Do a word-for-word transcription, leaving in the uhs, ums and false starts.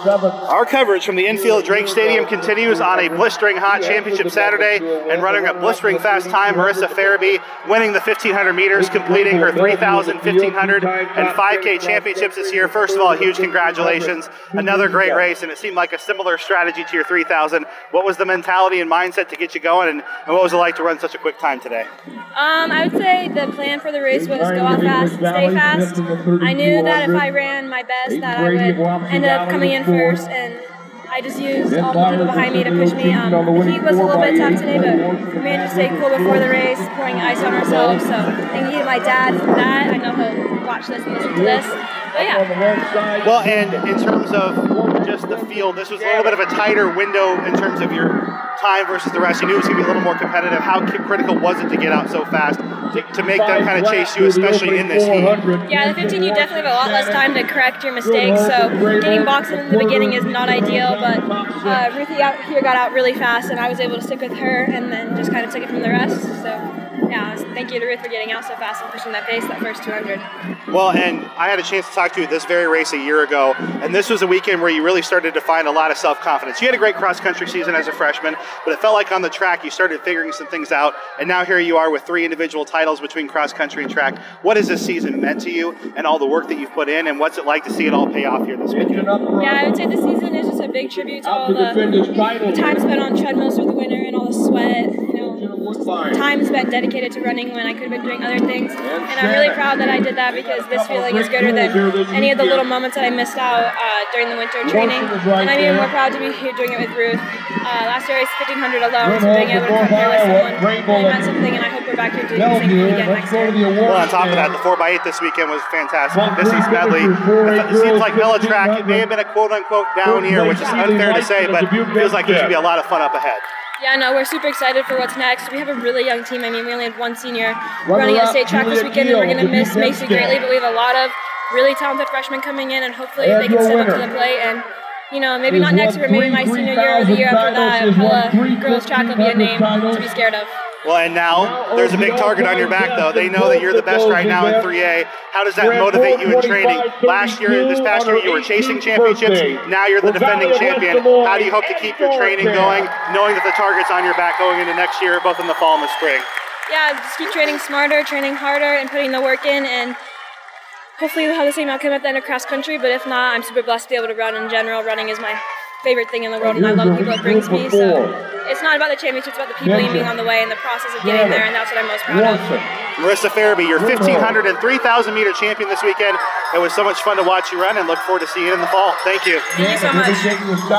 Our coverage from the infield Drake Stadium continues on a blistering hot championship Saturday, and running a blistering fast time, Marissa Farabee winning the fifteen hundred meters, completing her three thousand, fifteen hundred, and five K championships this year. First of all, huge congratulations. Another great race, and it seemed like a similar strategy to your three thousand. What was the mentality and mindset to get you going, and, and what was it like to run such a quick time today? Um, I would say the plan for the race was go out fast, stay fast. I knew that if I ran my best that I would end up coming in first, and I just used all the people behind me to push me. Um, the heat was a little bit tough today, but we managed to stay cool before the race, pouring ice on ourselves. So thank you to my dad for that. I know he'll watch this and listen to this. But yeah. Well, and in terms of just the field, this was a little bit of a tighter window in terms of your time versus the rest. You knew it was going to be a little more competitive. How critical was it to get out so fast to, to make them kind of chase you, especially in this heat? Yeah, the fifteen, you definitely have a lot less time to correct your mistakes. So getting boxed in the beginning is not ideal, but uh, Ruthie out here got out really fast, and I was able to stick with her and then just kind of took it from the rest. So yeah, thank you to Ruth for getting out so fast and pushing that pace that first two hundred. Well, and I had a chance to talk to you at this very race a year ago, and this was a weekend where you really started to find a lot of self-confidence. You had a great cross-country season as a freshman, but it felt like on the track you started figuring some things out, and now here you are with three individual titles between cross-country and track. What has this season meant to you, and all the work that you've put in, and what's it like to see it all pay off here this weekend? Yeah, I would say this season is just a big tribute to all the, the time spent on treadmills through the winter and all the sweat, you know, time spent dedicated to running when I could have been doing other things. And I'm really proud that I did that, because this feeling is greater than any of the little moments that I missed out uh, during the winter training. And I'm even more proud to be here doing it with Ruth. Uh, last year I was fifteen hundred alone, so being able to come here with someone really meant something, and I hope we're back here doing the same thing again next year. Well, on top of that, the four by eight this weekend was fantastic. Missy Smedley, it seems like Mela Track, it may have been a quote-unquote down year, which is unfair to say, but it feels like there should be a lot of fun up ahead. Yeah, no, we're super excited for what's next. We have a really young team. I mean, we only had one senior running at state track this weekend, and we're going to miss Macy greatly, but we have a lot of really talented freshmen coming in, and hopefully they can step up to the plate. And, you know, maybe not next year, but maybe my senior year or the year after that, Pella girls track will be a name to be scared of. Well, and now there's a big target on your back, though. They know that you're the best right now in three A. How does that motivate you in training? Last year, this past year, you were chasing championships. Now you're the defending champion. How do you hope to keep your training going, knowing that the target's on your back going into next year, both in the fall and the spring? Yeah, just keep training smarter, training harder, and putting the work in, and hopefully we'll have the same outcome at the end of cross country. But if not, I'm super blessed to be able to run in general. Running is my favorite thing in the world, and I love the people it brings me. So it's not about the championship, it's about the people you meet on the way and the process of getting there, and that's what I'm most proud of. Marissa Farabee, your fifteen hundred and three thousand meter champion this weekend. It was so much fun to watch you run, and look forward to seeing you in the fall. Thank you. Thank you so much.